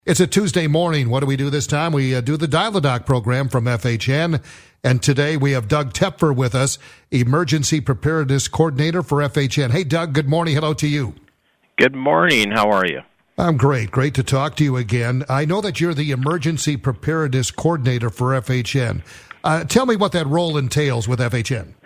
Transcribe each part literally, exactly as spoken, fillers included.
It's a Tuesday morning. What do we do this time? We uh, do the Dial-A-Doc program from F H N. And today we have Doug Tepfer with us, Emergency Preparedness Coordinator for F H N. Hey, Doug, good morning. Hello to you. Good morning. How are you? I'm great. Great to talk to you again. I know that you're the Emergency Preparedness Coordinator for F H N. Uh, tell me what that role entails with F H N.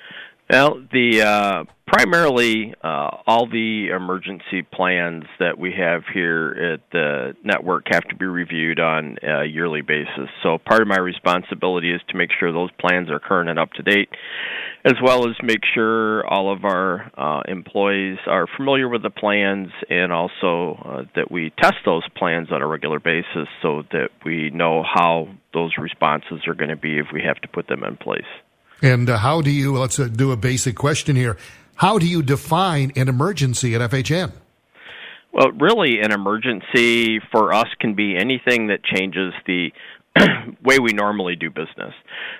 Well, the uh, primarily uh, all the emergency plans that we have here at the network have to be reviewed on a yearly basis. So part of my responsibility is to make sure those plans are current and up to date, as well as make sure all of our uh, employees are familiar with the plans, and also uh, that we test those plans on a regular basis so that we know how those responses are going to be if we have to put them in place. And uh, how do you, let's uh, do a basic question here, how do you define an emergency at F H N? Well, really, an emergency for us can be anything that changes the way we normally do business.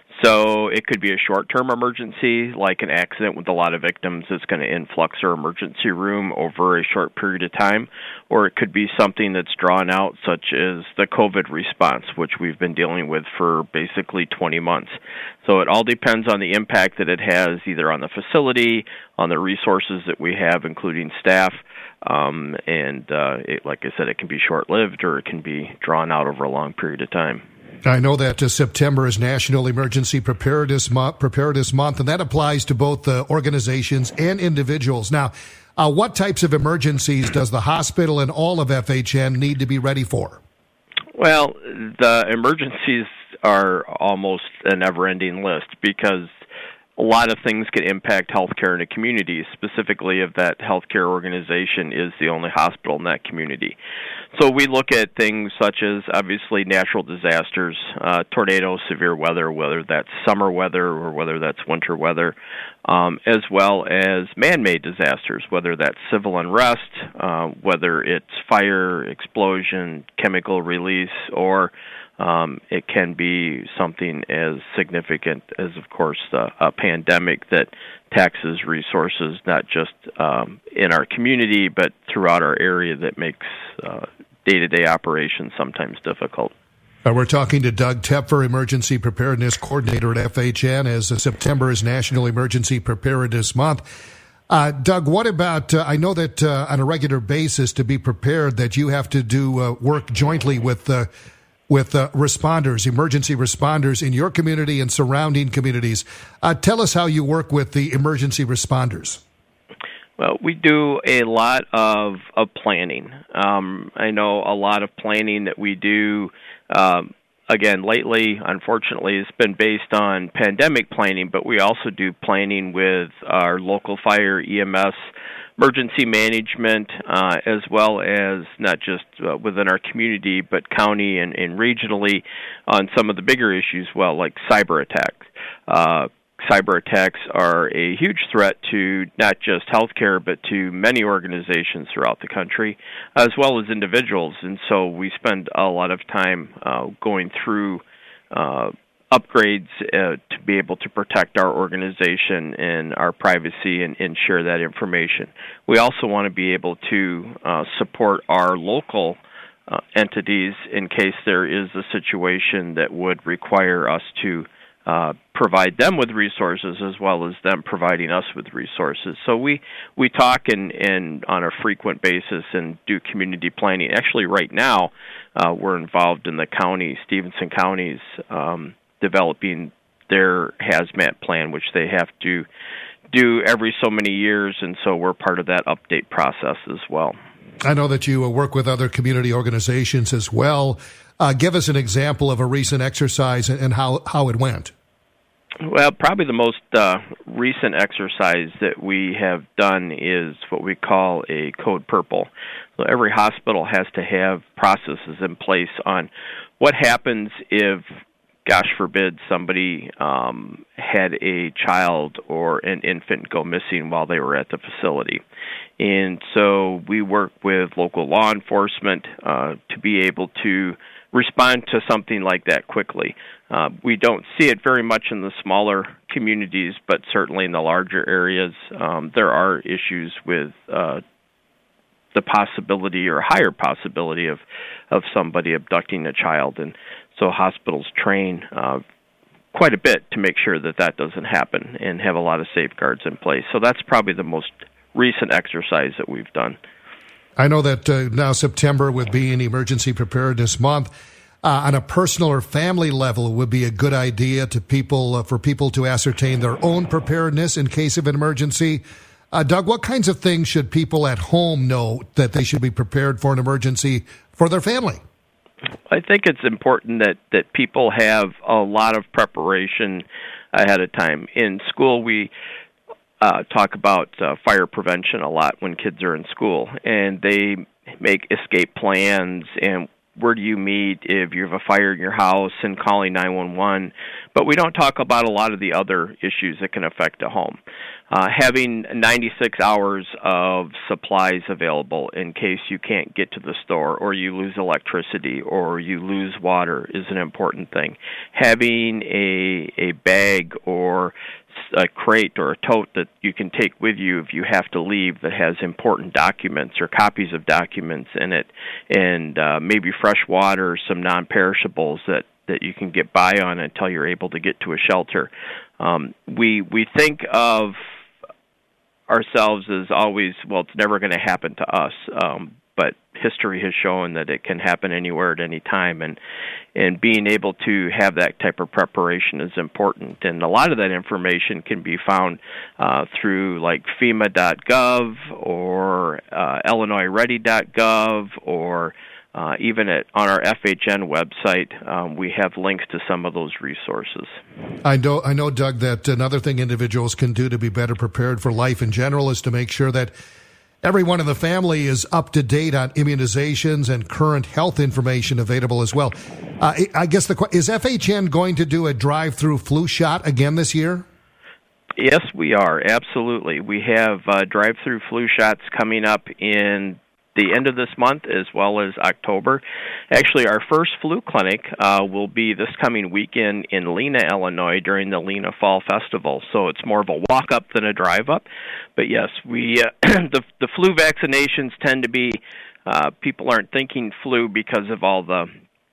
So it could be a short-term emergency, like an accident with a lot of victims that's going to influx our emergency room over a short period of time, or it could be something that's drawn out, such as the COVID response, which we've been dealing with for basically twenty months. So it all depends on the impact that it has, either on the facility, on the resources that we have, including staff, um, and uh, it, like I said, it can be short-lived or it can be drawn out over a long period of time. I know that uh, September is National Emergency Preparedness Month, Preparedness Month, and that applies to both uh, organizations and individuals. Now, uh, what types of emergencies does the hospital and all of F H N need to be ready for? Well, the emergencies are almost a never-ending list because a lot of things can impact healthcare in a community, specifically if that healthcare organization is the only hospital in that community. So we look at things such as, obviously, natural disasters, uh, tornadoes, severe weather, whether that's summer weather or whether that's winter weather, um, as well as man-made disasters, whether that's civil unrest, uh, whether it's fire, explosion, chemical release, or Um, it can be something as significant as, of course, uh, a pandemic that taxes resources not just um, in our community but throughout our area, that makes uh, day-to-day operations sometimes difficult. Uh, we're talking to Doug Tepfer, Emergency Preparedness Coordinator at F H N, as uh, September is National Emergency Preparedness Month. Uh, Doug, what about, uh, I know that uh, on a regular basis, to be prepared, that you have to do uh, work jointly with uh, with uh, responders, emergency responders in your community and surrounding communities. Uh, tell us how you work with the emergency responders. Well, we do a lot of, of planning. Um, I know a lot of planning that we do, um, again, lately, unfortunately, it's been based on pandemic planning, but we also do planning with our local fire, E M S, emergency management, uh, as well as not just uh, within our community, but county and, and regionally on some of the bigger issues, well, like cyber attacks. Uh, cyber attacks are a huge threat to not just healthcare, but to many organizations throughout the country, as well as individuals. And so we spend a lot of time uh, going through uh, upgrades uh, to be able to protect our organization and our privacy and, and share that information. We also want to be able to uh, support our local uh, entities in case there is a situation that would require us to uh, provide them with resources as well as them providing us with resources. So we, we talk and, and on a frequent basis and do community planning. Actually, right now, uh, we're involved in the county, Stevenson County's um, developing their hazmat plan, which they have to do every so many years, and so we're part of that update process as well. I know that you work with other community organizations as well. Uh, give us an example of a recent exercise and how, how it went. Well, probably the most uh, recent exercise that we have done is what we call a Code Purple. So every hospital has to have processes in place on what happens if, gosh forbid, somebody um, had a child or an infant go missing while they were at the facility. And so we work with local law enforcement uh, to be able to respond to something like that quickly. Uh, we don't see it very much in the smaller communities, but certainly in the larger areas, um, there are issues with uh, the possibility or higher possibility of, of somebody abducting a child. And so hospitals train uh, quite a bit to make sure that that doesn't happen and have a lot of safeguards in place. So that's probably the most recent exercise that we've done. I know that uh, now September would be an Emergency Preparedness Month. Uh, on a personal or family level, it would be a good idea to people uh, for people to ascertain their own preparedness in case of an emergency. Uh, Doug, what kinds of things should people at home know that they should be prepared for an emergency for their family? I think it's important that, that people have a lot of preparation ahead of time. In school, we uh, talk about uh, fire prevention a lot when kids are in school, and they make escape plans and where do you meet if you have a fire in your house and calling nine one one. But we don't talk about a lot of the other issues that can affect a home. Uh, having ninety-six hours of supplies available in case you can't get to the store or you lose electricity or you lose water is an important thing. Having a a bag or a crate or a tote that you can take with you if you have to leave that has important documents or copies of documents in it, and uh, maybe fresh water, some non-perishables that, that you can get by on until you're able to get to a shelter. Um, we we think of ourselves as always, well, it's never going to happen to us, um, but history has shown that it can happen anywhere at any time, and and being able to have that type of preparation is important. And a lot of that information can be found uh, through like FEMA dot gov or uh, Illinois Ready dot gov or uh, even at on our F H N website. Um, we have links to some of those resources. I know, I know, Doug, that another thing individuals can do to be better prepared for life in general is to make sure that everyone in the family is up to date on immunizations and current health information available as well. Uh, I guess the is F H N going to do a drive-through flu shot again this year? Yes, we are. Absolutely. We have uh, drive-through flu shots coming up in the end of this month as well as October. Actually, our first flu clinic uh, will be this coming weekend in Lena, Illinois during the Lena Fall Festival. So it's more of a walk-up than a drive-up. But yes, we uh, the, the flu vaccinations tend to be, uh, people aren't thinking flu because of all the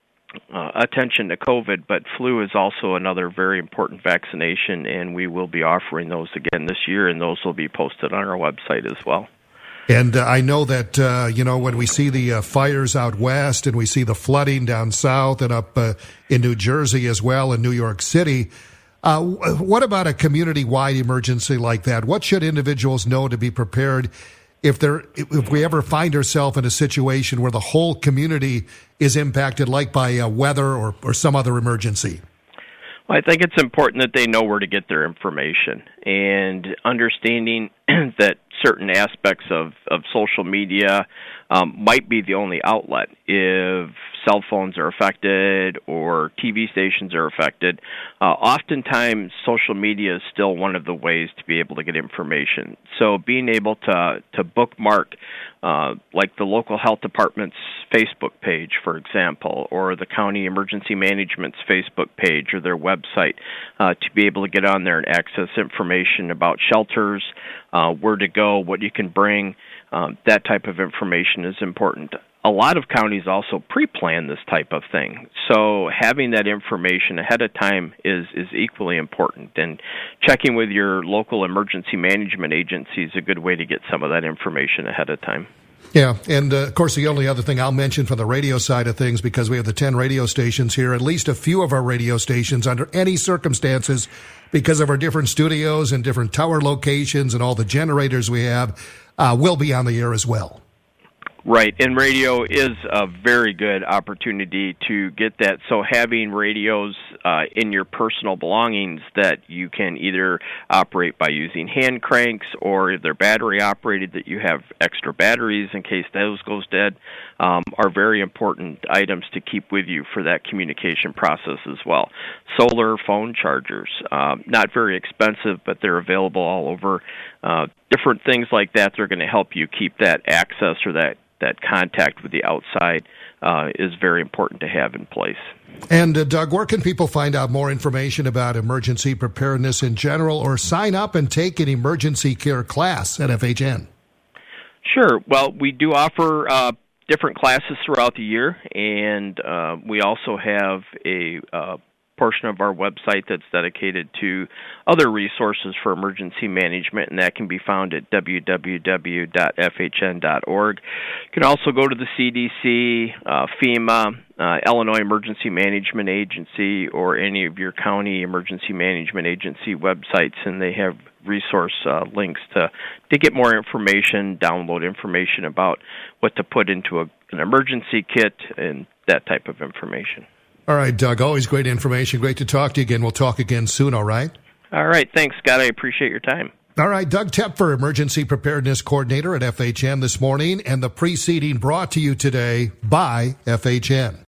uh, attention to COVID, but flu is also another very important vaccination, and we will be offering those again this year, and those will be posted on our website as well. And uh, I know that, uh, you know, when we see the uh, fires out west and we see the flooding down south and up uh, in New Jersey as well, in New York City, uh, what about a community-wide emergency like that? What should individuals know to be prepared if they're, if we ever find ourselves in a situation where the whole community is impacted, like by uh, weather or, or some other emergency? Well, I think it's important that they know where to get their information, and understanding that certain aspects of, of social media um, might be the only outlet. If cell phones are affected or T V stations are affected, uh, oftentimes social media is still one of the ways to be able to get information. So being able to, to bookmark uh, like the local health department's Facebook page, for example, or the county emergency management's Facebook page or their website, uh, to be able to get on there and access information about shelters, uh, where to go, what you can bring, um, that type of information is important. A lot of counties also pre-plan this type of thing, so having that information ahead of time is, is equally important, and checking with your local emergency management agency is a good way to get some of that information ahead of time. Yeah, and uh, of course the only other thing I'll mention from the radio side of things, because we have the ten radio stations here, at least a few of our radio stations under any circumstances, because of our different studios and different tower locations and all the generators we have, uh, will be on the air as well. Right, and radio is a very good opportunity to get that. So having radios uh, in your personal belongings that you can either operate by using hand cranks, or if they're battery operated, that you have extra batteries in case those goes dead, um, are very important items to keep with you for that communication process as well. Solar phone chargers, um, not very expensive, but they're available all over. Uh, different things like that, they're going to help you keep that access or that that contact with the outside uh, is very important to have in place. And uh, Doug, where can people find out more information about emergency preparedness in general, or sign up and take an emergency care class at F H N? Sure. Well, we do offer uh, different classes throughout the year, and uh, we also have a uh, portion of our website that's dedicated to other resources for emergency management, and that can be found at w w w dot f h n dot org. You can also go to the C D C, uh, FEMA, uh, Illinois Emergency Management Agency, or any of your county emergency management agency websites, and they have resource uh, links to, to get more information, download information about what to put into a, an emergency kit, and that type of information. All right, Doug, always great information. Great to talk to you again. We'll talk again soon, all right? All right. Thanks, Scott. I appreciate your time. All right, Doug Tepfer, Emergency Preparedness Coordinator at F H N this morning, and the preceding brought to you today by F H N.